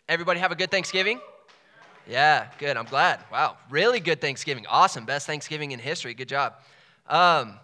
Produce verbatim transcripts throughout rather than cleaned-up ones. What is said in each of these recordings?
Everybody have a good Thanksgiving? Yeah, good. I'm glad. Wow, really good Thanksgiving. Awesome. Best Thanksgiving in history. Good job. Um,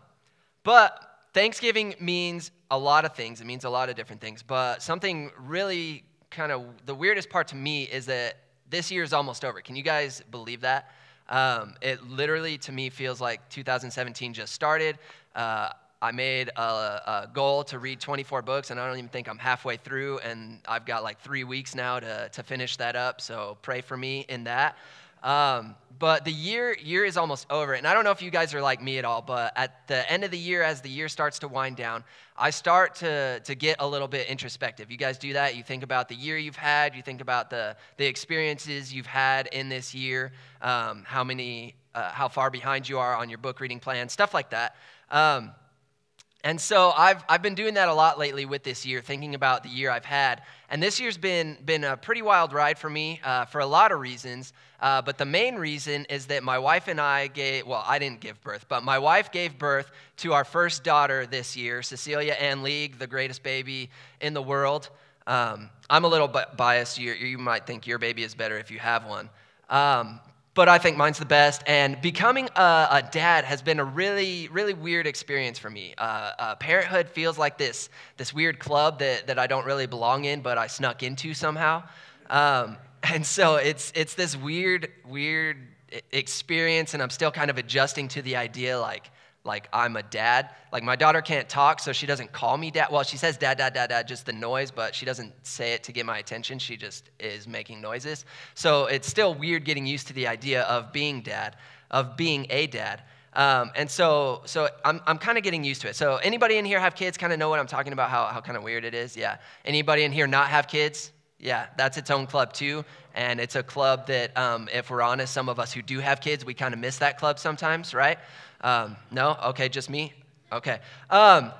but Thanksgiving means a lot of things. It means a lot of different things. But something really kind of the weirdest part to me is that this year is almost over. Can you guys believe that? Um, it literally, to me, feels like two thousand seventeen just started. Uh, I made a, a goal to read twenty-four books, and I don't even think I'm halfway through, and I've got like three weeks now to, to finish that up, so pray for me in that. Um, but the year year is almost over, and I don't know if you guys are like me at all, but at the end of the year, as the year starts to wind down, I start to, to get a little bit introspective. You guys do that? You think about the year you've had, you think about the, the experiences you've had in this year, um, how many, uh, how far behind you are on your book reading plan, stuff like that. Um, And so I've I've been doing that a lot lately with this year, thinking about the year I've had. And this year's been been a pretty wild ride for me uh, for a lot of reasons. Uh, but the main reason is that my wife and I gave, well, I didn't give birth, but my wife gave birth to our first daughter this year, Cecilia Ann League, the greatest baby in the world. Um, I'm a little biased. You, you might think your baby is better if you have one. Um, but I think mine's the best. And becoming a, a dad has been a really, really weird experience for me. Uh, uh, parenthood feels like this this weird club that, that I don't really belong in, but I snuck into somehow. Um, and so it's it's this weird, weird experience, and I'm still kind of adjusting to the idea, like, like I'm a dad. Like my daughter can't talk, so she doesn't call me dad. Well, she says dad, dad, dad, dad, just the noise, but she doesn't say it to get my attention. She just is making noises. So it's still weird getting used to the idea of being dad, of being a dad. Um, and so so I'm I'm kind of getting used to it. So anybody in here have kids, kind of know what I'm talking about, how, how kind of weird it is? Yeah. Anybody in here not have kids? Yeah, that's its own club too. And it's a club that, um, if we're honest, some of us who do have kids, we kind of miss that club sometimes, right? Um, no? Okay, just me? Okay. Um,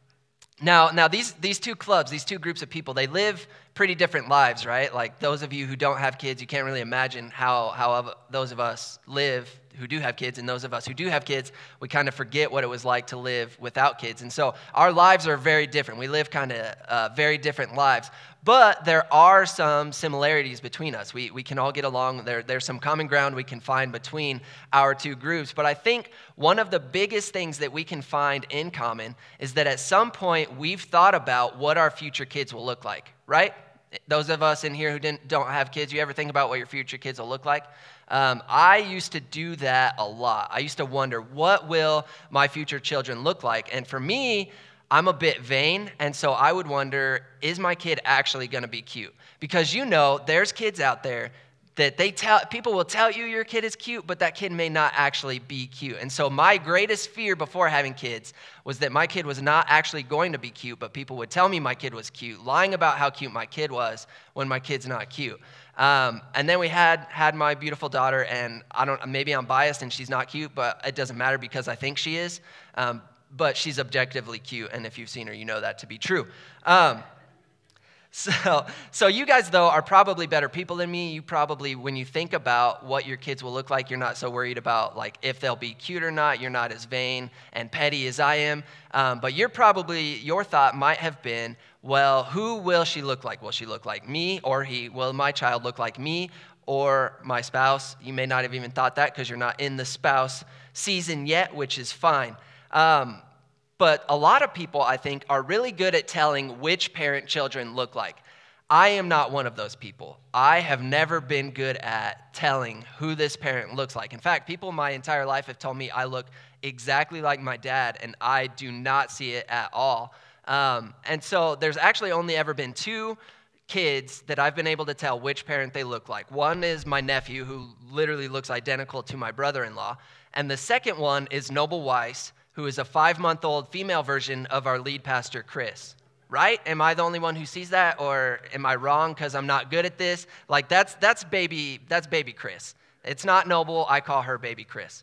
now, now these, these two clubs, these two groups of people, they live pretty different lives, right? Like those of you who don't have kids, you can't really imagine how, how those of us live who do have kids, and those of us who do have kids, we kind of forget what it was like to live without kids. And so our lives are very different. We live kind of uh, very different lives. But there are some similarities between us. We we can all get along. There, there's some common ground we can find between our two groups. But I think one of the biggest things that we can find in common is that at some point we've thought about what our future kids will look like, right? Those of us in here who didn't, don't have kids, you ever think about what your future kids will look like? Um, I used to do that a lot. I used to wonder, what will my future children look like? And for me, I'm a bit vain, and so I would wonder, is my kid actually going to be cute? Because you know, there's kids out there that they tell, people will tell you your kid is cute, but that kid may not actually be cute. And so my greatest fear before having kids was that my kid was not actually going to be cute, but people would tell me my kid was cute, lying about how cute my kid was when my kid's not cute. Um, and then we had had my beautiful daughter, and I don't, maybe I'm biased and she's not cute, but it doesn't matter because I think she is. Um, but she's objectively cute, and if you've seen her, you know that to be true. Um, so, so you guys, though, are probably better people than me. You probably, when you think about what your kids will look like, you're not so worried about like if they'll be cute or not. You're not as vain and petty as I am. Um, but you're probably, your thought might have been, well, who will she look like? Will she look like me or he? Will my child look like me or my spouse? You may not have even thought that because you're not in the spouse season yet, which is fine. Um, but a lot of people, I think, are really good at telling which parent children look like. I am not one of those people. I have never been good at telling who this parent looks like. In fact, people my entire life have told me I look exactly like my dad, and I do not see it at all. Um, and so there's actually only ever been two kids that I've been able to tell which parent they look like. One is my nephew, who literally looks identical to my brother-in-law. And the second one is Noble Weiss, who is a five-month-old female version of our lead pastor, Chris. Right? Am I the only one who sees that, or am I wrong because I'm not good at this? Like that's that's baby that's baby Chris. It's not Noble. I call her baby Chris.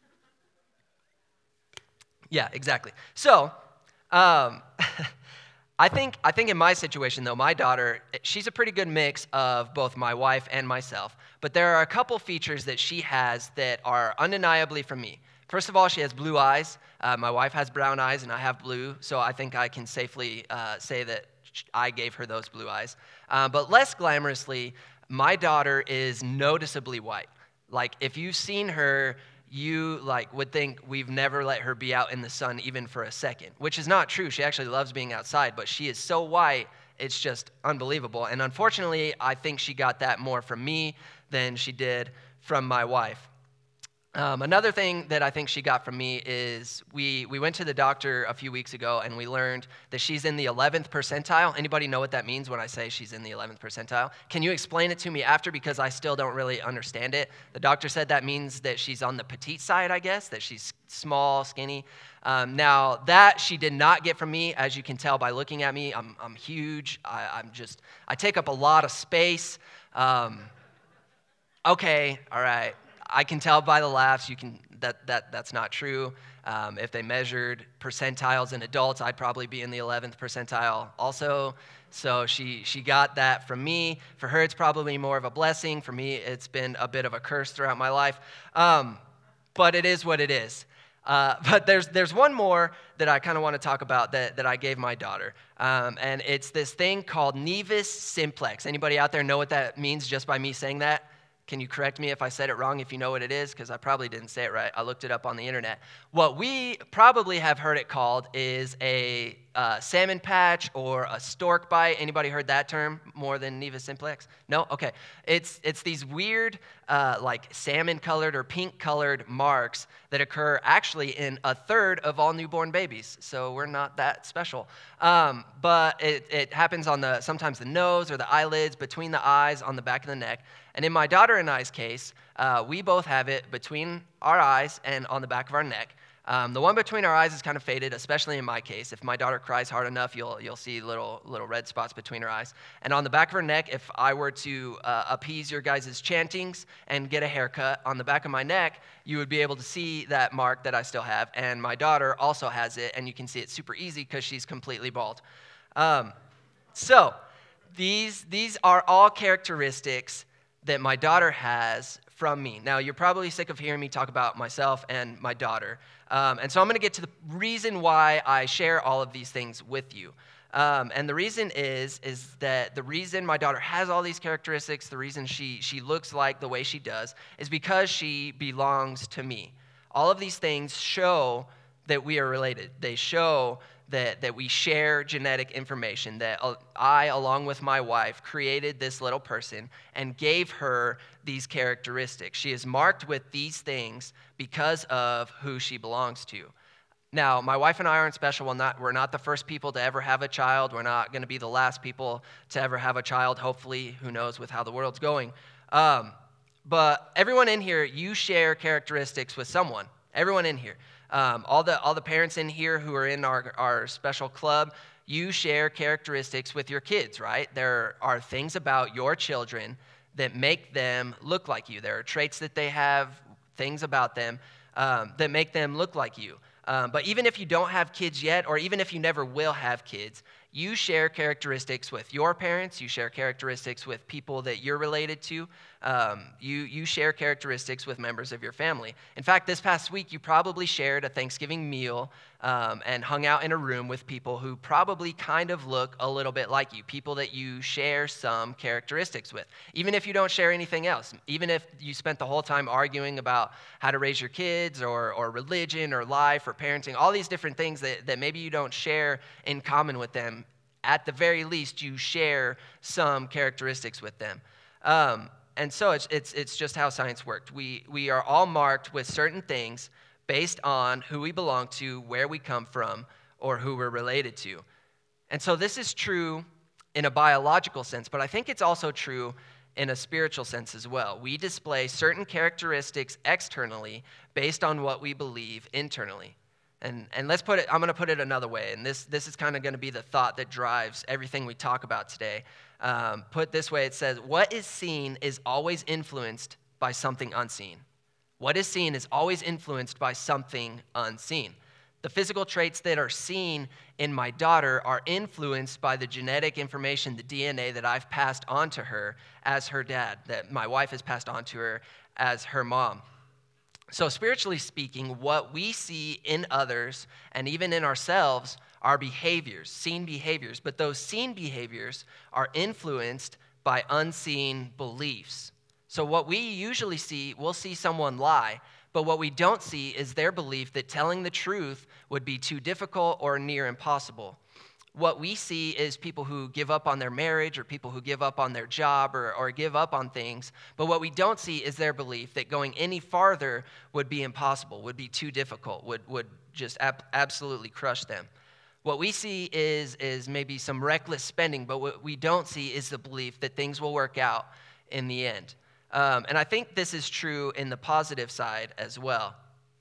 Yeah, exactly. So, um, I think I think in my situation though, my daughter, she's a pretty good mix of both my wife and myself. But there are a couple features that she has that are undeniably from me. First of all, she has blue eyes. Uh, my wife has brown eyes, and I have blue, so I think I can safely uh, say that I gave her those blue eyes. Uh, but less glamorously, my daughter is noticeably white. Like, if you've seen her, you like would think we've never let her be out in the sun even for a second, which is not true. She actually loves being outside, but she is so white, it's just unbelievable. And unfortunately, I think she got that more from me than she did from my wife. Um, another thing that I think she got from me is we, we went to the doctor a few weeks ago and we learned that she's in the eleventh percentile. Anybody know what that means when I say she's in the eleventh percentile? Can you explain it to me after, because I still don't really understand it? The doctor said that means that she's on the petite side, I guess, that she's small, skinny. Um, now, that she did not get from me, as you can tell by looking at me. I'm, I'm huge. I, I'm just, I take up a lot of space. Um, okay, all right. I can tell by the laughs you can that that that's not true. Um, if they measured percentiles in adults, I'd probably be in the eleventh percentile also. So she she got that from me. For her, it's probably more of a blessing. For me, it's been a bit of a curse throughout my life. Um, but it is what it is. Uh, but there's there's one more that I kind of want to talk about that, that I gave my daughter. Um, and it's this thing called Nevus simplex. Anybody out there know what that means just by me saying that? Can you correct me if I said it wrong, if you know what it is? Because I probably didn't say it right. I looked it up on the internet. What we probably have heard it called is a uh, salmon patch or a stork bite. Anybody heard that term more than Nevus simplex? No? Okay. It's it's these weird, uh, like salmon-colored or pink-colored marks that occur actually in a third of all newborn babies. So we're not that special. Um, but it, it happens on the sometimes the nose or the eyelids, between the eyes, on the back of the neck. And in my daughter and I's case, uh, we both have it between our eyes and on the back of our neck. Um, the one between our eyes is kind of faded, especially in my case. If my daughter cries hard enough, you'll you'll see little little red spots between her eyes. And on the back of her neck, if I were to uh, appease your guys' chantings and get a haircut, on the back of my neck, you would be able to see that mark that I still have. And my daughter also has it, and you can see it super easy because she's completely bald. Um, so these these are all characteristics that my daughter has from me. Now, you're probably sick of hearing me talk about myself and my daughter. Um, and so I'm going to get to the reason why I share all of these things with you. Um, and the reason is, is that the reason my daughter has all these characteristics, the reason she, she looks like the way she does, is because she belongs to me. All of these things show that we are related. They show that, that we share genetic information, that I, along with my wife, created this little person and gave her these characteristics. She is marked with these things because of who she belongs to. Now, my wife and I aren't special. We're not, we're not the first people to ever have a child. We're not going to be the last people to ever have a child, hopefully. Who knows with how the world's going. Um, but everyone in here, you share characteristics with someone. Everyone in here. Um, all the all the parents in here who are in our, our special club, you share characteristics with your kids, right? There are things about your children that make them look like you. There are traits that they have, things about them um, that make them look like you. Um, but even if you don't have kids yet, or even if you never will have kids, you share characteristics with your parents. You share characteristics with people that you're related to. Um, you, you share characteristics with members of your family. In fact, this past week, you probably shared a Thanksgiving meal um, and hung out in a room with people who probably kind of look a little bit like you, people that you share some characteristics with, even if you don't share anything else, even if you spent the whole time arguing about how to raise your kids or, or religion or life or parenting, all these different things that, that maybe you don't share in common with them. At the very least, you share some characteristics with them. Um, and so it's, it's, it's just how science worked. We, we are all marked with certain things based on who we belong to, where we come from, or who we're related to. And so this is true in a biological sense, but I think it's also true in a spiritual sense as well. We display certain characteristics externally based on what we believe internally. And and let's put it, I'm going to put it another way, and this, this is kind of going to be the thought that drives everything we talk about today. Um, put this way, it says, what is seen is always influenced by something unseen. What is seen is always influenced by something unseen. The physical traits that are seen in my daughter are influenced by the genetic information, the D N A that I've passed on to her as her dad, that my wife has passed on to her as her mom. So spiritually speaking, what we see in others and even in ourselves are behaviors, seen behaviors, but those seen behaviors are influenced by unseen beliefs. So what we usually see, we'll see someone lie, but what we don't see is their belief that telling the truth would be too difficult or near impossible. What we see is people who give up on their marriage or people who give up on their job or, or give up on things. But what we don't see is their belief that going any farther would be impossible, would be too difficult, would, would just ab- absolutely crush them. What we see is, is maybe some reckless spending, but what we don't see is the belief that things will work out in the end. Um, and I think this is true in the positive side as well.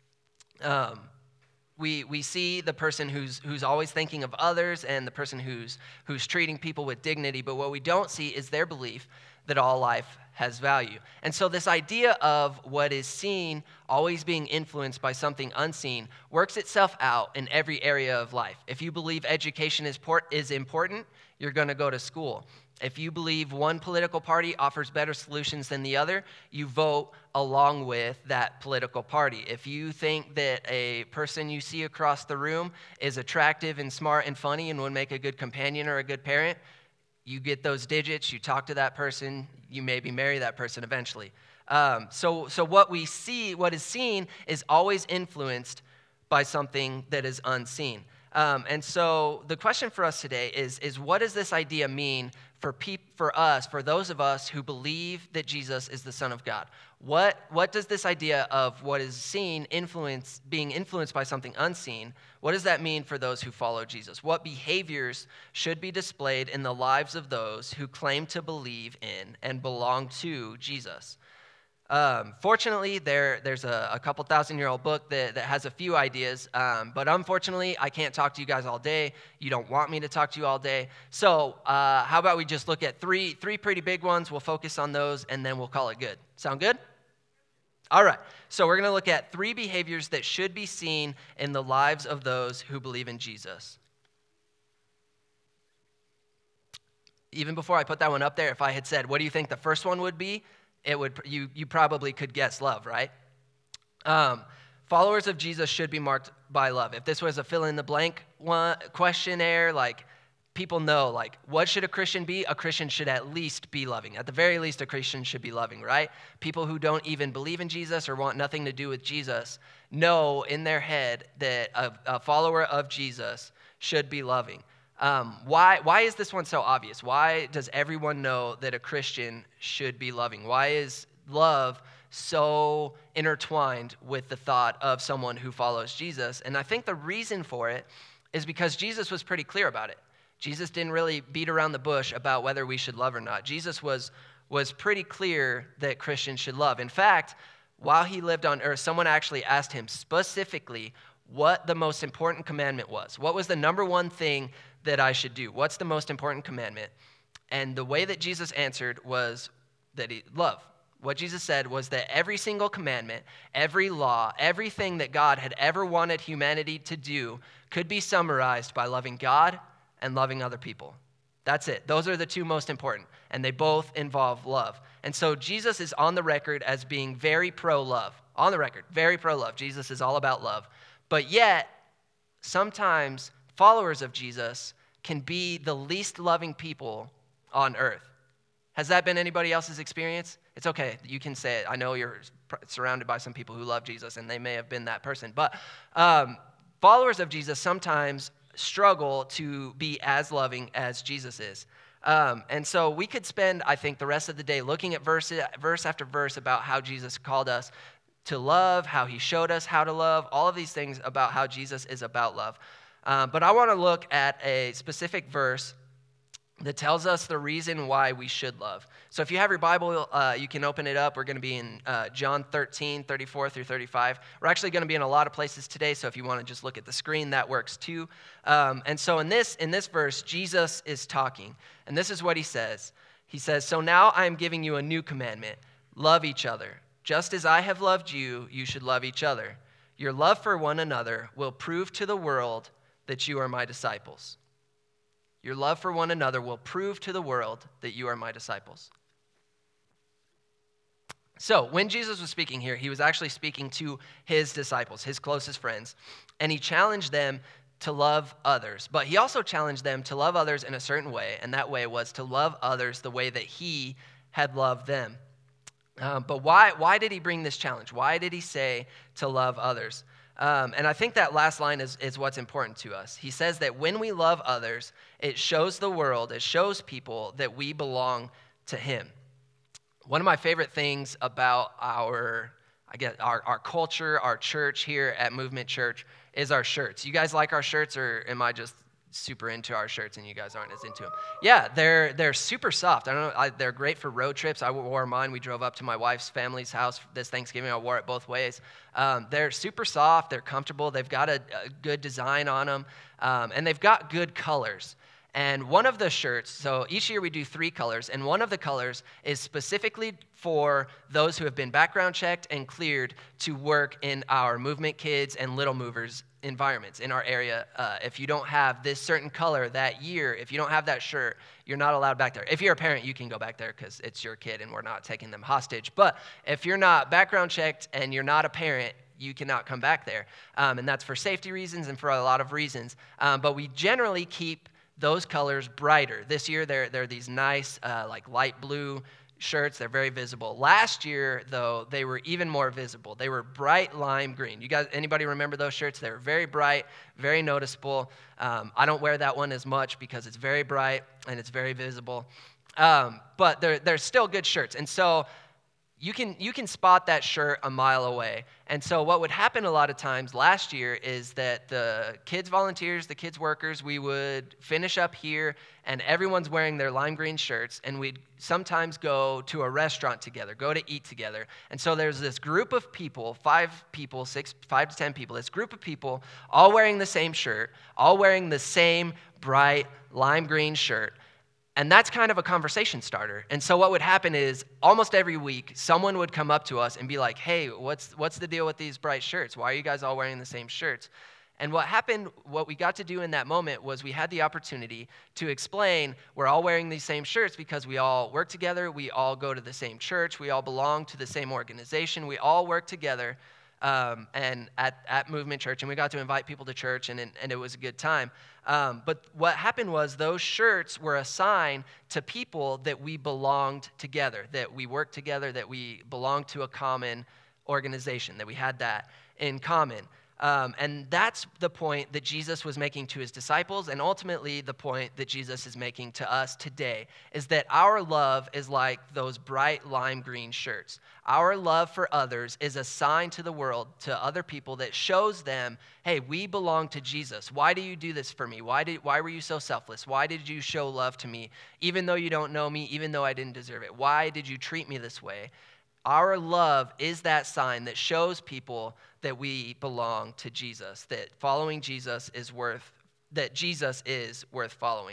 Um, We we see the person who's who's always thinking of others and the person who's who's treating people with dignity, but what we don't see is their belief that all life has value. And so this idea of what is seen always being influenced by something unseen works itself out in every area of life. If you believe education is port, is important, you're going to go to school. If you believe one political party offers better solutions than the other, you vote along with that political party. If you think that a person you see across the room is attractive and smart and funny and would make a good companion or a good parent, you get those digits, you talk to that person, you maybe marry that person eventually. Um, so, so what we see, what is seen, is always influenced by something that is unseen. Um, and so the question for us today is, is what does this idea mean for peop- for us, for those of us who believe that Jesus is the Son of God? What, what does this idea of what is seen influence, being influenced by something unseen, what does that mean for those who follow Jesus? What behaviors should be displayed in the lives of those who claim to believe in and belong to Jesus? Um, fortunately, there, there's a, a couple thousand-year-old book that, that has a few ideas, um, but unfortunately, I can't talk to you guys all day. You don't want me to talk to you all day. So uh, how about we just look at three, three pretty big ones, we'll focus on those, and then we'll call it good. Sound good? All right, so we're going to look at three behaviors that should be seen in the lives of those who believe in Jesus. Even before I put that one up there, if I had said, what do you think the first one would be? It would you you probably could guess love, right? Um, followers of Jesus should be marked by love. If this was a fill-in-the-blank one, questionnaire, like people know, like what should a Christian be? A Christian should at least be loving. At the very least, a Christian should be loving, right? People who don't even believe in Jesus or want nothing to do with Jesus know in their head that a, a follower of Jesus should be loving. Um, why, why is this one so obvious? Why does everyone know that a Christian should be loving? Why is love so intertwined with the thought of someone who follows Jesus? And I think the reason for it is because Jesus was pretty clear about it. Jesus didn't really beat around the bush about whether we should love or not. Jesus was, was pretty clear that Christians should love. In fact, while he lived on earth, someone actually asked him specifically what the most important commandment was. What was the number one thing that I should do? What's the most important commandment? And the way that Jesus answered was that he love. What Jesus said was that every single commandment, every law, everything that God had ever wanted humanity to do could be summarized by loving God and loving other people. That's it. Those are the two most important, and they both involve love. And so Jesus is on the record as being very pro-love. On the record, very pro-love. Jesus is all about love. But yet, sometimes followers of Jesus can be the least loving people on earth. Has that been anybody else's experience? It's okay. You can say it. I know you're surrounded by some people who love Jesus, and they may have been that person. But um, followers of Jesus sometimes struggle to be as loving as Jesus is. Um, and so we could spend, I think, the rest of the day looking at verse, verse after verse about how Jesus called us to love, how he showed us how to love, all of these things about how Jesus is about love. Um, but I want to look at a specific verse that tells us the reason why we should love. So if you have your Bible, uh, you can open it up. We're going to be in uh, John thirteen, thirty-four through thirty-five. We're actually going to be in a lot of places today, so if you want to just look at the screen, that works too. Um, and so in this, in this verse, Jesus is talking, and this is what he says. He says, "So now I am giving you a new commandment. Love each other. Just as I have loved you, you should love each other. Your love for one another will prove to the world that you are my disciples." Your love for one another will prove to the world that you are my disciples. So when Jesus was speaking here, he was actually speaking to his disciples, his closest friends, and he challenged them to love others. But he also challenged them to love others in a certain way, and that way was to love others the way that he had loved them. Um, but why, why did he bring this challenge? Why did he say to love others? Um, and I think that last line is, is what's important to us. He says that when we love others, it shows the world, it shows people that we belong to him. One of my favorite things about our, I guess, our, our culture, our church here at Movement Church is our shirts. You guys like our shirts, or am I just super into our shirts and you guys aren't as into them? Yeah, they're they're super soft. I don't know, I, they're great for road trips. I wore mine. We drove up to my wife's family's house this Thanksgiving. I wore it both ways. Um, they're super soft. They're comfortable. They've got a, a good design on them, um, and they've got good colors. And one of the shirts, so each year we do three colors, and one of the colors is specifically for those who have been background checked and cleared to work in our Movement Kids and Little Movers environments in our area. Uh, if you don't have this certain color that year, if you don't have that shirt, you're not allowed back there. If you're a parent, you can go back there because it's your kid and we're not taking them hostage. But if you're not background checked and you're not a parent, you cannot come back there. Um, and that's for safety reasons and for a lot of reasons. Um, but we generally keep those colors brighter. This year, they're, they're these nice, uh, like light blue shirts. They're very visible. Last year, though, they were even more visible. They were bright lime green. You guys, anybody remember those shirts? They were very bright, very noticeable. Um, I don't wear that one as much because it's very bright and it's very visible. Um, but they're, they're still good shirts. And so You can you can spot that shirt a mile away. And so what would happen a lot of times last year is that the kids volunteers, the kids workers, we would finish up here and everyone's wearing their lime green shirts, and we'd sometimes go to a restaurant together, go to eat together. And so there's this group of people, five people, six, five to ten people, this group of people all wearing the same shirt, all wearing the same bright lime green shirt. And that's kind of a conversation starter. And so what would happen is almost every week, someone would come up to us and be like, hey, what's what's the deal with these bright shirts? Why are you guys all wearing the same shirts? And what happened, what we got to do in that moment was we had the opportunity to explain we're all wearing these same shirts because we all work together, we all go to the same church, we all belong to the same organization, we all work together um, and at, at Movement Church, and we got to invite people to church, and, and it was a good time. Um, but what happened was those shirts were a sign to people that we belonged together, that we worked together, that we belonged to a common organization, that we had that in common. Um, and that's the point that Jesus was making to his disciples, and ultimately the point that Jesus is making to us today, is that our love is like those bright lime green shirts. Our love for others is a sign to the world, to other people, that shows them, hey, we belong to Jesus. Why do you do this for me? Why did? Why were you so selfless? Why did you show love to me, even though you don't know me, even though I didn't deserve it? Why did you treat me this way? Our love is that sign that shows people that we belong to Jesus, that following Jesus is worth, that Jesus is worth following.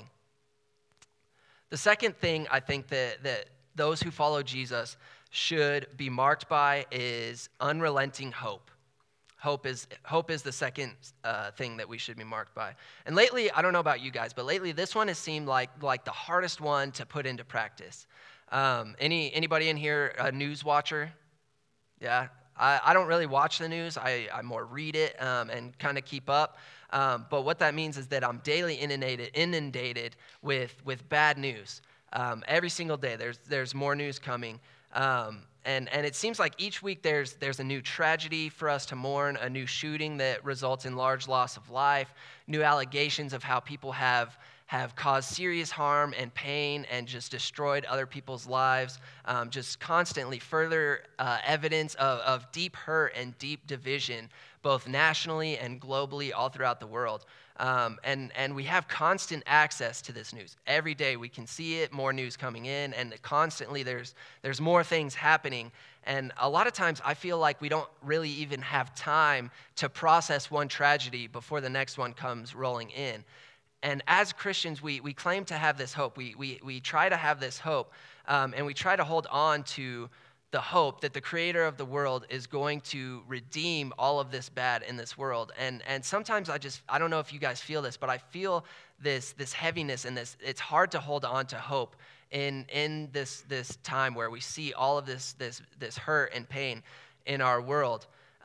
The second thing I think that, that those who follow Jesus should be marked by is unrelenting hope. Hope is hope is the second uh, thing that we should be marked by. And lately, I don't know about you guys, but lately this one has seemed like, like the hardest one to put into practice. Um, any anybody in here a news watcher? Yeah, I, I don't really watch the news. I, I more read it um, and kind of keep up. Um, but what that means is that I'm daily inundated inundated with with bad news. Um, every single day, there's there's more news coming. Um, and and it seems like each week there's there's a new tragedy for us to mourn, a new shooting that results in large loss of life, new allegations of how people have. have caused serious harm and pain and just destroyed other people's lives, um, just constantly further uh, evidence of, of deep hurt and deep division, both nationally and globally, all throughout the world. Um, and, and we have constant access to this news. Every day we can see it, more news coming in, and constantly there's, there's more things happening. And a lot of times I feel like we don't really even have time to process one tragedy before the next one comes rolling in. And as Christians, we we claim to have this hope. We we we try to have this hope, um, and we try to hold on to the hope that the creator of the world is going to redeem all of this bad in this world. And and sometimes I just, I don't know if you guys feel this, but I feel this this heaviness and this, it's hard to hold on to hope in in this this time where we see all of this this this hurt and pain in our world.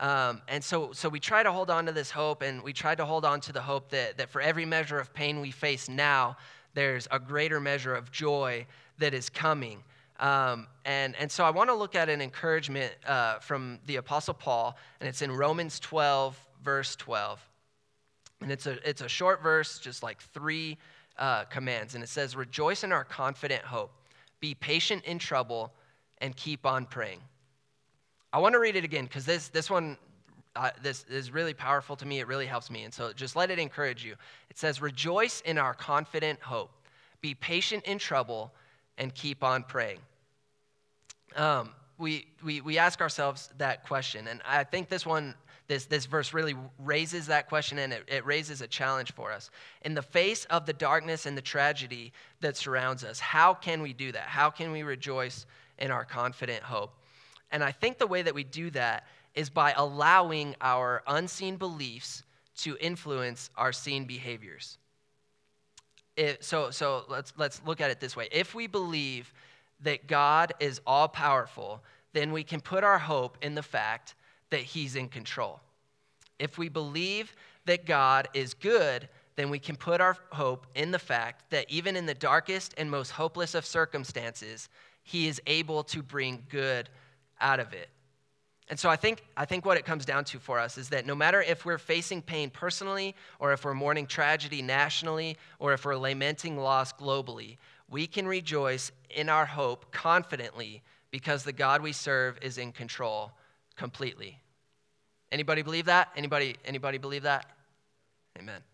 Um, and so, so we try to hold on to this hope, and we try to hold on to the hope that, that for every measure of pain we face now, there's a greater measure of joy that is coming. Um, and, and so I want to look at an encouragement uh, from the Apostle Paul, and it's in Romans twelve, verse twelve. And it's a, it's a short verse, just like three uh, commands. And it says, "Rejoice in our confident hope. Be patient in trouble, and keep on praying." I want to read it again because this, this one uh, this is really powerful to me. It really helps me. And so just let it encourage you. It says, "Rejoice in our confident hope. Be patient in trouble, and keep on praying." Um, we, we, we ask ourselves that question. And I think this one, this, this verse really raises that question, and it, it raises a challenge for us. In the face of the darkness and the tragedy that surrounds us, how can we do that? How can we rejoice in our confident hope? And I think the way that we do that is by allowing our unseen beliefs to influence our seen behaviors. It, so so let's, let's look at it this way. If we believe that God is all-powerful, then we can put our hope in the fact that he's in control. If we believe that God is good, then we can put our hope in the fact that even in the darkest and most hopeless of circumstances, he is able to bring good out of it. And so I think I think what it comes down to for us is that no matter if we're facing pain personally, or if we're mourning tragedy nationally, or if we're lamenting loss globally, we can rejoice in our hope confidently because the God we serve is in control completely. Anybody believe that? Anybody, anybody believe that? Amen.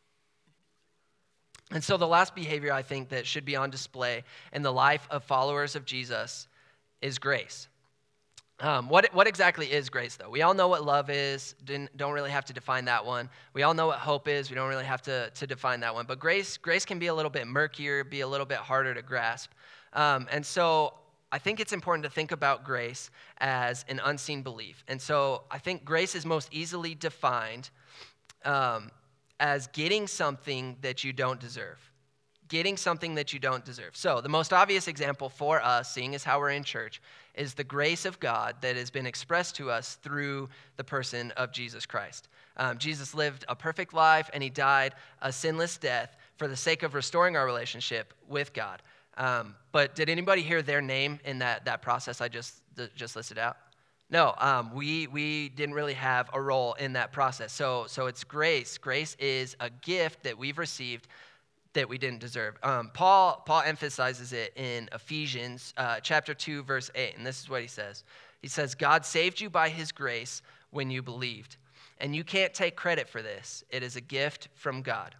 And so the last behavior I think that should be on display in the life of followers of Jesus is grace. Um, what, what exactly is grace, though? We all know what love is. Didn't, don't really have to define that one. We all know what hope is. We don't really have to, to define that one. But grace, grace can be a little bit murkier, be a little bit harder to grasp. Um, and so I think it's important to think about grace as an unseen belief. And so I think grace is most easily defined um, as getting something that you don't deserve. Getting something that you don't deserve. So the most obvious example for us, seeing as how we're in church, is the grace of God that has been expressed to us through the person of Jesus Christ. Um, Jesus lived a perfect life, and he died a sinless death for the sake of restoring our relationship with God. Um, but did anybody hear their name in that, that process I just, just listed out? No, um, we we didn't really have a role in that process. So so it's grace. Grace is a gift that we've received that we didn't deserve. Um, Paul Paul emphasizes it in Ephesians uh, chapter two, verse eight, and this is what he says. He says, "God saved you by his grace when you believed, and you can't take credit for this. It is a gift from God."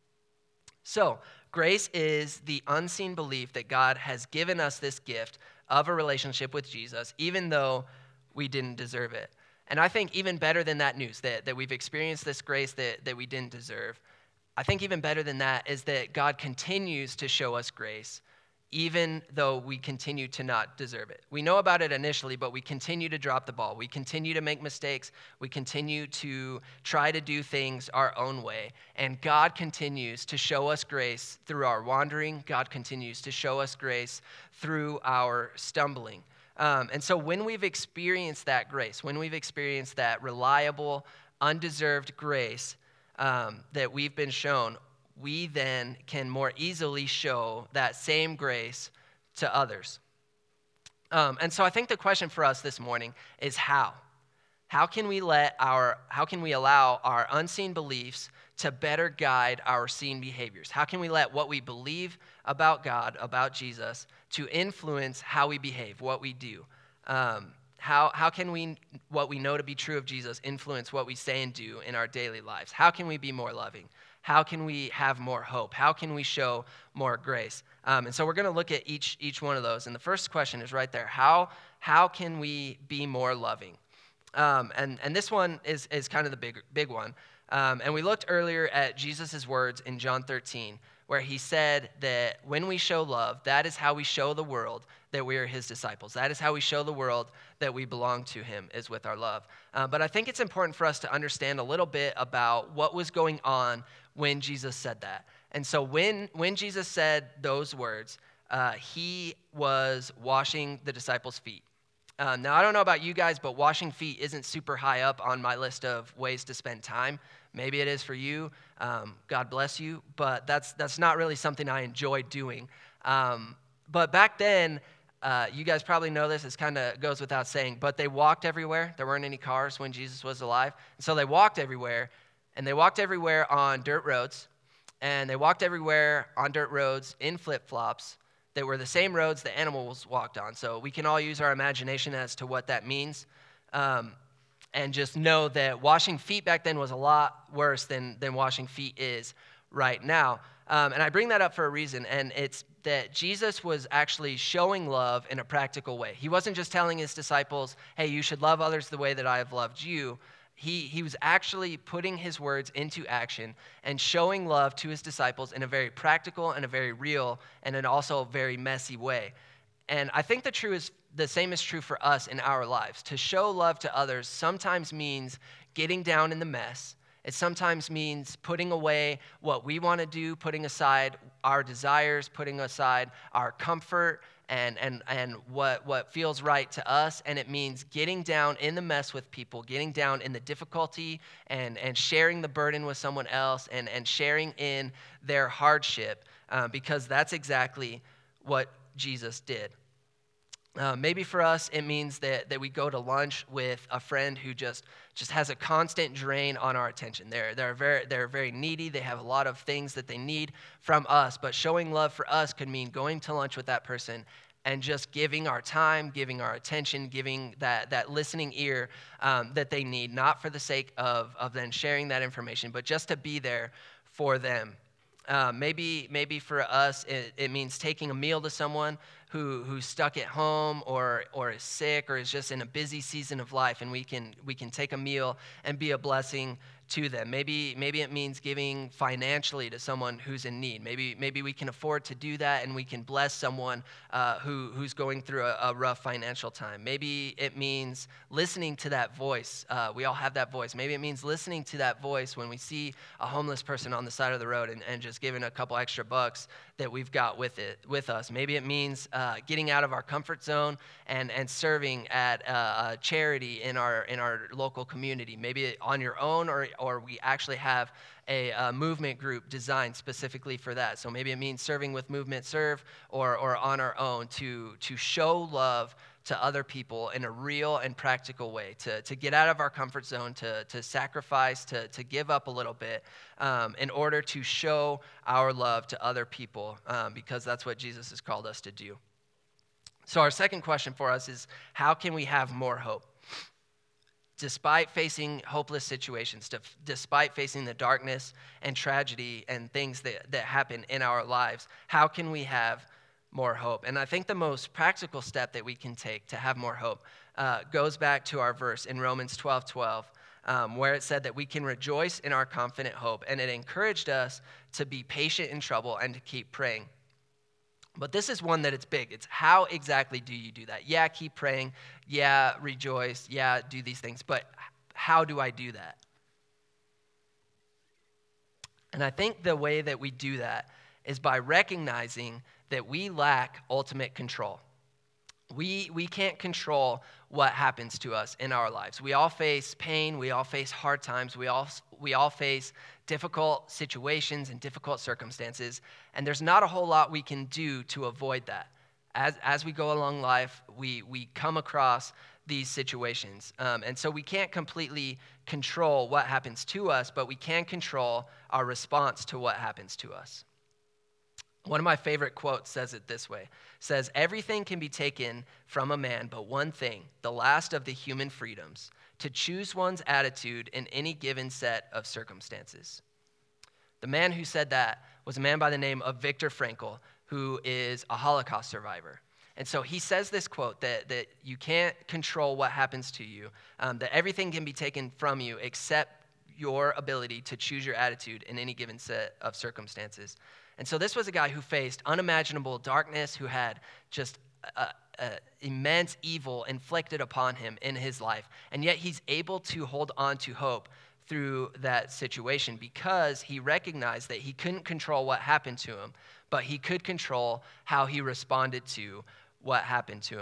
So grace is the unseen belief that God has given us this gift of a relationship with Jesus, even though we didn't deserve it. And I think even better than that news, that, that we've experienced this grace that, that we didn't deserve, I think even better than that is that God continues to show us grace, even though we continue to not deserve it. We know about it initially, but we continue to drop the ball. We continue to make mistakes. We continue to try to do things our own way. And God continues to show us grace through our wandering. God continues to show us grace through our stumbling. Um, and so when we've experienced that grace, when we've experienced that reliable, undeserved grace um, that we've been shown, we then can more easily show that same grace to others. Um, and so I think the question for us this morning is how? How can we let our, how can we allow our unseen beliefs to better guide our seen behaviors? How can we let what we believe about God, about Jesus, to influence how we behave, what we do? Um, how, how can we, what we know to be true of Jesus, influence what we say and do in our daily lives? How can we be more loving? How can we have more hope? How can we show more grace? Um, and so we're going to look at each, each one of those. And the first question is right there. How, how can we be more loving? Um, and, and this one is, is kind of the big, big one. Um, and we looked earlier at Jesus' words in John thirteen, where he said that when we show love, that is how we show the world that we are his disciples. That is how we show the world that we belong to him, is with our love. Uh, but I think it's important for us to understand a little bit about what was going on when Jesus said that. And so when, when Jesus said those words, uh, he was washing the disciples' feet. Um, now, I don't know about you guys, but washing feet isn't super high up on my list of ways to spend time. Maybe it is for you. Um, God bless you. But that's that's not really something I enjoy doing. Um, but back then, uh, you guys probably know this. It kind of goes without saying. But they walked everywhere. There weren't any cars when Jesus was alive. And so they walked everywhere. And they walked everywhere on dirt roads. And they walked everywhere on dirt roads in flip-flops that were the same roads the animals walked on. So we can all use our imagination as to what that means. Um, and just know that washing feet back then was a lot worse than, than washing feet is right now. Um, and I bring that up for a reason, and it's that Jesus was actually showing love in a practical way. He wasn't just telling his disciples, hey, you should love others the way that I have loved you. He, he was actually putting his words into action and showing love to his disciples in a very practical and a very real and an also very messy way. And I think the true is the same is true for us in our lives. To show love to others sometimes means getting down in the mess. It sometimes means putting away what we want to do, putting aside our desires, putting aside our comfort and, and, and what, what feels right to us. And it means getting down in the mess with people, getting down in the difficulty and, and sharing the burden with someone else and, and sharing in their hardship uh, because that's exactly what Jesus did. Uh, maybe for us, it means that, that we go to lunch with a friend who just, just has a constant drain on our attention. They're, they're, very, they're very needy. They have a lot of things that they need from us. But showing love for us could mean going to lunch with that person and just giving our time, giving our attention, giving that, that listening ear um, that they need, not for the sake of, of then sharing that information, but just to be there for them. Uh, maybe maybe for us, it, it means taking a meal to someone who who's stuck at home or or is sick or is just in a busy season of life, and we can we can take a meal and be a blessing to them. Maybe maybe it means giving financially to someone who's in need. Maybe maybe we can afford to do that, and we can bless someone uh, who who's going through a, a rough financial time. Maybe it means listening to that voice. Uh, we all have that voice. Maybe it means listening to that voice when we see a homeless person on the side of the road and, and just giving a couple extra bucks that we've got with it with us. Maybe it means uh, getting out of our comfort zone and and serving at a, a charity in our in our local community. Maybe on your own, or or we actually have a, a movement group designed specifically for that. So maybe it means serving with Movement Serve or or on our own to to show love to other people in a real and practical way, to, to get out of our comfort zone, to, to sacrifice, to, to give up a little bit um, in order to show our love to other people um, because that's what Jesus has called us to do. So our second question for us is, how can we have more hope? Despite facing hopeless situations, despite facing the darkness and tragedy and things that, that happen in our lives, how can we have more hope? And I think the most practical step that we can take to have more hope uh, goes back to our verse in Romans twelve twelve, um, where it said that we can rejoice in our confident hope. And it encouraged us to be patient in trouble and to keep praying. But this is one that it's big. It's how exactly do you do that? Yeah, keep praying. Yeah, rejoice. Yeah, do these things. But how do I do that? And I think the way that we do that is by recognizing that we lack ultimate control. We, we can't control what happens to us in our lives. We all face pain. We all face hard times. We all, we all face difficult situations and difficult circumstances. And there's not a whole lot we can do to avoid that. As, as we go along life, we, we come across these situations. Um, and so we can't completely control what happens to us, but we can control our response to what happens to us. One of my favorite quotes says it this way. It says, everything can be taken from a man, but one thing, the last of the human freedoms, to choose one's attitude in any given set of circumstances. The man who said that was a man by the name of Viktor Frankl, who is a Holocaust survivor. And so he says this quote that, that you can't control what happens to you, um, that everything can be taken from you except your ability to choose your attitude in any given set of circumstances. And so this was a guy who faced unimaginable darkness, who had just a, a immense evil inflicted upon him in his life. And yet he's able to hold on to hope through that situation because he recognized that he couldn't control what happened to him, but he could control how he responded to what happened to him.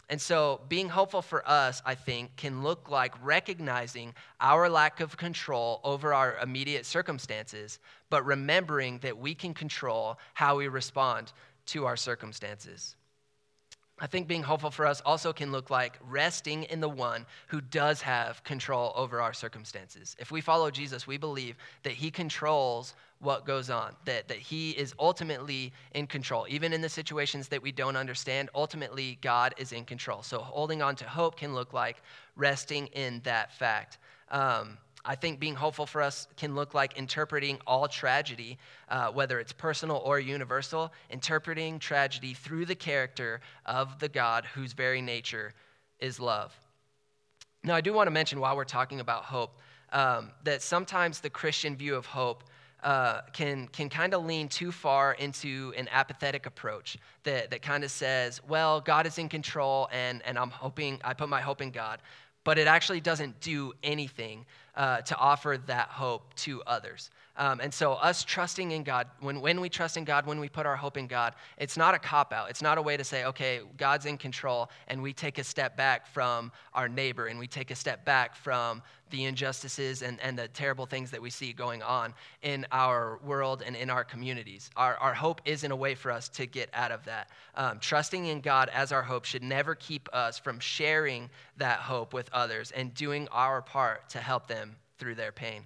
And so being hopeful for us, I think, can look like recognizing our lack of control over our immediate circumstances, but remembering that we can control how we respond to our circumstances. I think being hopeful for us also can look like resting in the one who does have control over our circumstances. If we follow Jesus, we believe that he controls what goes on, that, that he is ultimately in control. Even in the situations that we don't understand, ultimately God is in control. So holding on to hope can look like resting in that fact. Um, I think being hopeful for us can look like interpreting all tragedy, uh, whether it's personal or universal, interpreting tragedy through the character of the God whose very nature is love. Now, I do want to mention while we're talking about hope, um, that sometimes the Christian view of hope uh, can can kind of lean too far into an apathetic approach that, that kind of says, well, God is in control and, and I'm hoping, I put my hope in God. But it actually doesn't do anything uh, to offer that hope to others. Um, and so us trusting in God, when, when we trust in God, when we put our hope in God, it's not a cop-out. It's not a way to say, okay, God's in control, and we take a step back from our neighbor, and we take a step back from the injustices and, and the terrible things that we see going on in our world and in our communities. Our, our hope isn't a way for us to get out of that. Um, trusting in God as our hope should never keep us from sharing that hope with others and doing our part to help them through their pain.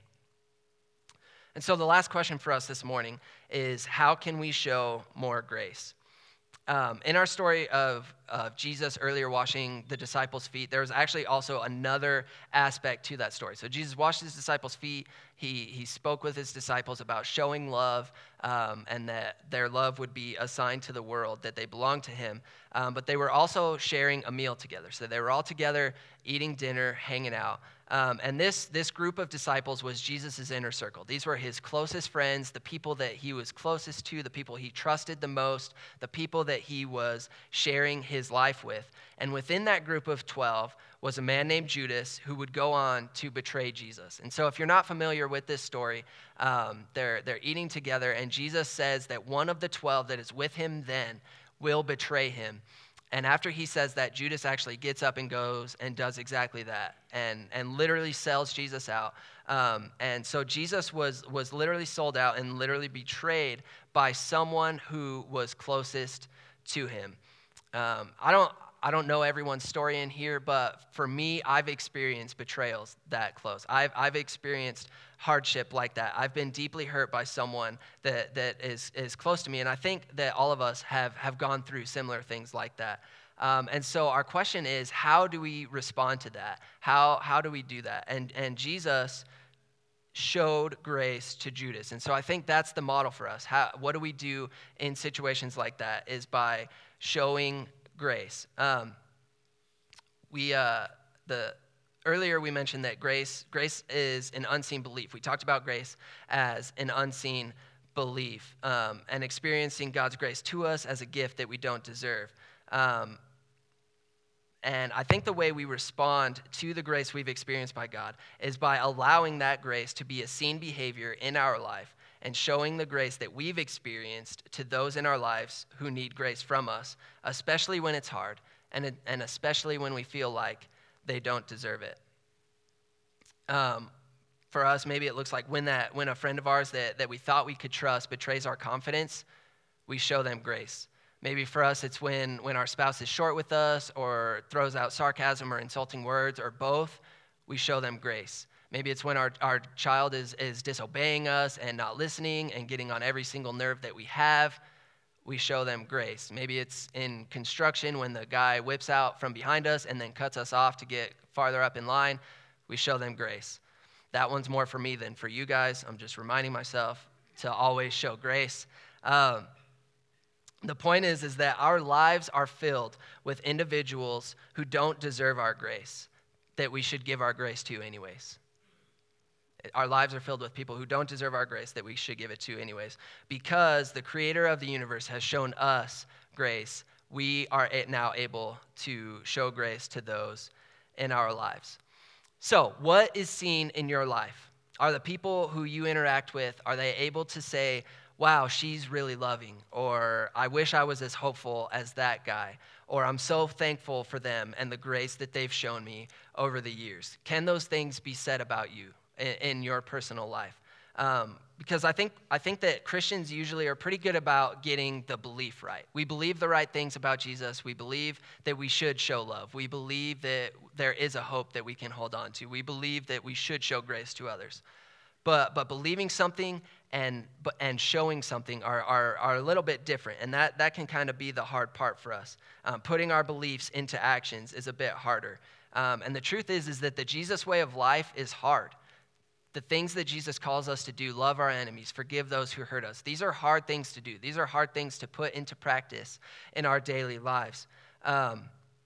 And so the last question for us this morning is, how can we show more grace? Um, in our story of, of Jesus earlier washing the disciples' feet, there was actually also another aspect to that story. So Jesus washed his disciples' feet. He, he spoke with his disciples about showing love um, and that their love would be a sign to the world that they belonged to him. Um, but they were also sharing a meal together. So they were all together eating dinner, hanging out. Um, and this, this group of disciples was Jesus' inner circle. These were his closest friends, the people that he was closest to, the people he trusted the most, the people that he was sharing his life with. And within that group of twelve was a man named Judas who would go on to betray Jesus. And so if you're not familiar with this story, um, they're, they're eating together, and Jesus says that one of the twelve that is with him then will betray him. And after he says that, Judas actually gets up and goes and does exactly that and, and literally sells Jesus out. Um, and so Jesus was, was literally sold out and literally betrayed by someone who was closest to him. Um, I don't I don't know everyone's story in here, but for me, I've experienced betrayals that close. I've I've experienced hardship like that. I've been deeply hurt by someone that, that is, is close to me, and I think that all of us have, have gone through similar things like that. Um, and so our question is, how do we respond to that? How how do we do that? And and Jesus showed grace to Judas. And so I think that's the model for us. How, what do we do in situations like that is by showing grace. Um, we uh, the earlier we mentioned that grace grace is an unseen belief. We talked about grace as an unseen belief um, and experiencing God's grace to us as a gift that we don't deserve. Um, and I think the way we respond to the grace we've experienced by God is by allowing that grace to be a seen behavior in our life and showing the grace that we've experienced to those in our lives who need grace from us, especially when it's hard, and, and especially when we feel like they don't deserve it. Um, for us, maybe it looks like when that when a friend of ours that, that we thought we could trust betrays our confidence, we show them grace. Maybe for us, it's when, when our spouse is short with us or throws out sarcasm or insulting words or both, we show them grace. Maybe it's when our, our child is, is disobeying us and not listening and getting on every single nerve that we have, we show them grace. Maybe it's in construction when the guy whips out from behind us and then cuts us off to get farther up in line, we show them grace. That one's more for me than for you guys. I'm just reminding myself to always show grace. Um, The point is, is that our lives are filled with individuals who don't deserve our grace, that we should give our grace to anyways. Our lives are filled with people who don't deserve our grace, that we should give it to anyways. Because the creator of the universe has shown us grace, we are now able to show grace to those in our lives. So, what is seen in your life? Are the people who you interact with, are they able to say, wow, she's really loving, or I wish I was as hopeful as that guy, or I'm so thankful for them and the grace that they've shown me over the years? Can those things be said about you in, in your personal life? Um, because I think I think that Christians usually are pretty good about getting the belief right. We believe the right things about Jesus. We believe that we should show love. We believe that there is a hope that we can hold on to. We believe that we should show grace to others. But but believing something and and showing something are, are, are a little bit different, and that, that can kind of be the hard part for us. Um, putting our beliefs into actions is a bit harder. Um, and the truth is, is that the Jesus way of life is hard. The things that Jesus calls us to do, love our enemies, forgive those who hurt us, these are hard things to do. These are hard things to put into practice in our daily lives. Um,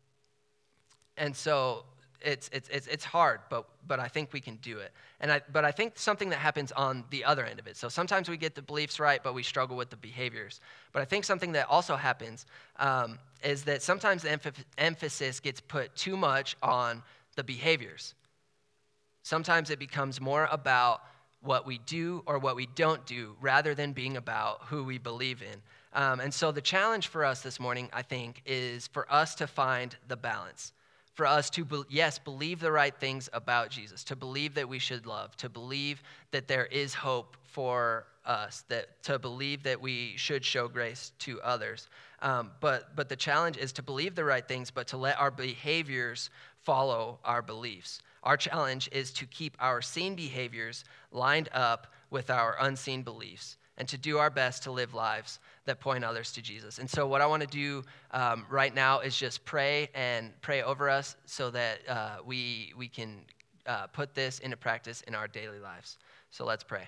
and so it's it's it's it's hard, but but I think we can do it. And I but I think something that happens on the other end of it. So sometimes we get the beliefs right, but we struggle with the behaviors. But I think something that also happens um, is that sometimes the emph- emphasis gets put too much on the behaviors. Sometimes it becomes more about what we do or what we don't do rather than being about who we believe in. Um, and so the challenge for us this morning, I think, is for us to find the balance. For us to, be, yes, believe the right things about Jesus, to believe that we should love, to believe that there is hope for us, that to believe that we should show grace to others. Um, but, but the challenge is to believe the right things, but to let our behaviors follow our beliefs. Our challenge is to keep our seen behaviors lined up with our unseen beliefs and to do our best to live lives that point others to Jesus. And so what I want to do um, right now is just pray and pray over us so that uh, we, we can uh, put this into practice in our daily lives. So let's pray.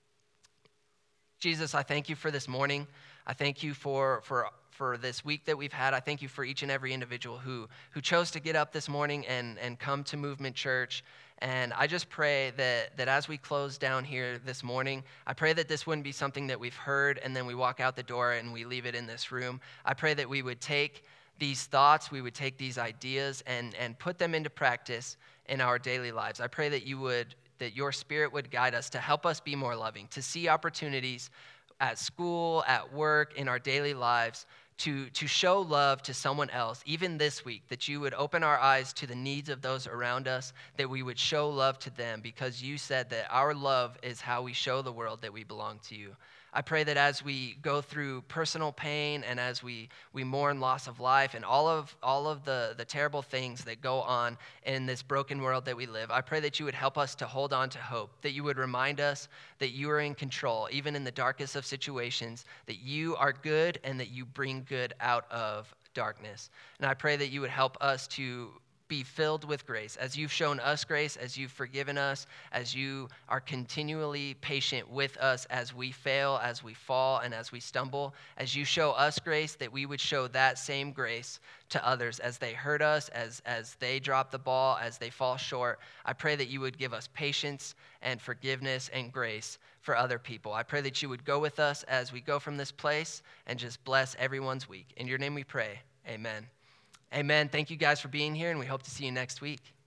Jesus, I thank you for this morning. I thank you for for for this week that we've had. I thank you for each and every individual who who chose to get up this morning and, and come to Movement Church. And I just pray that, that as we close down here this morning, I pray that this wouldn't be something that we've heard and then we walk out the door and we leave it in this room. I pray that we would take these thoughts, we would take these ideas and, and put them into practice in our daily lives. I pray that you would, that your Spirit would guide us to help us be more loving, to see opportunities at school, at work, in our daily lives, to, to show love to someone else, even this week, that you would open our eyes to the needs of those around us, that we would show love to them, because you said that our love is how we show the world that we belong to you. I pray that as we go through personal pain and as we, we mourn loss of life and all of all of the, the terrible things that go on in this broken world that we live, I pray that you would help us to hold on to hope, that you would remind us that you are in control, even in the darkest of situations, that you are good and that you bring good out of darkness. And I pray that you would help us to be filled with grace, as you've shown us grace, as you've forgiven us, as you are continually patient with us as we fail, as we fall, and as we stumble, as you show us grace, that we would show that same grace to others as they hurt us, as, as they drop the ball, as they fall short. I pray that you would give us patience and forgiveness and grace for other people. I pray that you would go with us as we go from this place and just bless everyone's week. In your name we pray, amen. Amen. Thank you guys for being here, and we hope to see you next week.